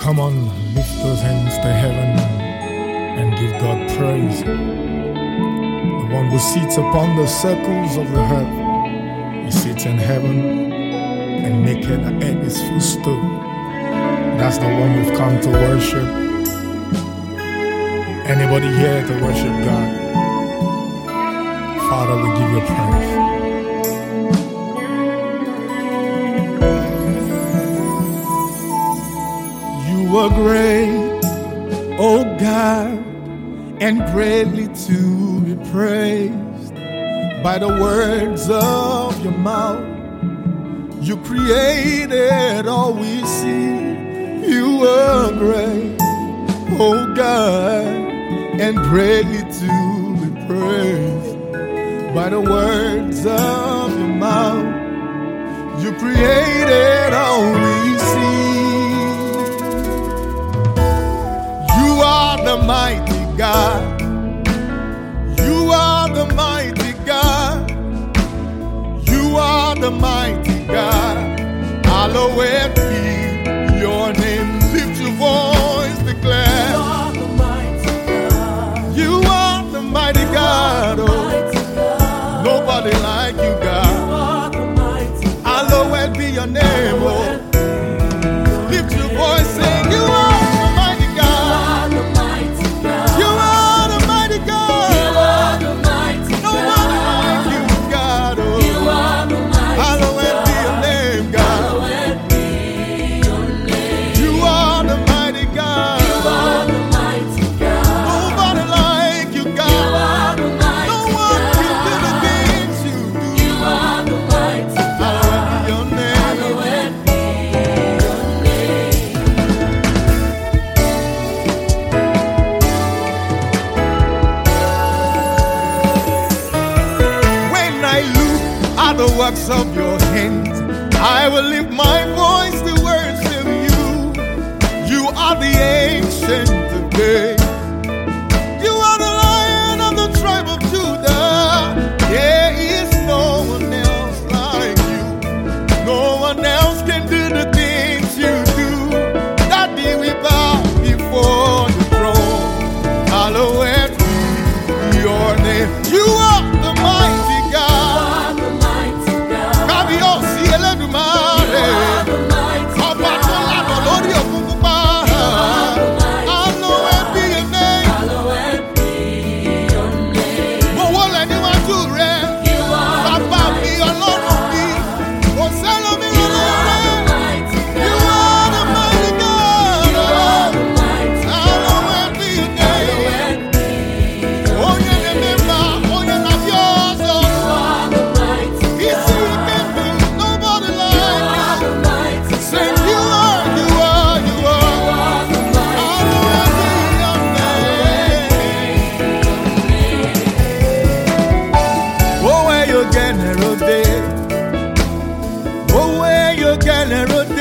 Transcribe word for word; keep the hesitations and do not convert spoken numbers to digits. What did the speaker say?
Come on, lift those hands to heaven and give God praise. The one who sits upon the circles of the earth, he sits in heaven and maketh the earth his footstool. That's the one we've come to worship. Anybody here to worship God? Father, we give you praise. You are great, oh God, and greatly to be praised. By the words of your mouth, you created all we see. You are great, oh God, and greatly to be praised. By the words of your mouth, you created all we see. You are the mighty God. You are the mighty God. You are the mighty God. Hallowed be your name. Lift your voice, declare. You are the mighty God. You are the mighty God. Oh, nobody like you, God. You are the mighty God. Hallowed be your name. Oh, lift your voice, sing. You are. The works of your hands, I will lift my voice to worship you. You are the ancient of days. You are the Lion of the tribe of Judah. There is no one else like you. No one else can do the things you do. Daddy, we bow before the throne. Hallowed be your name. You are the mighty God. General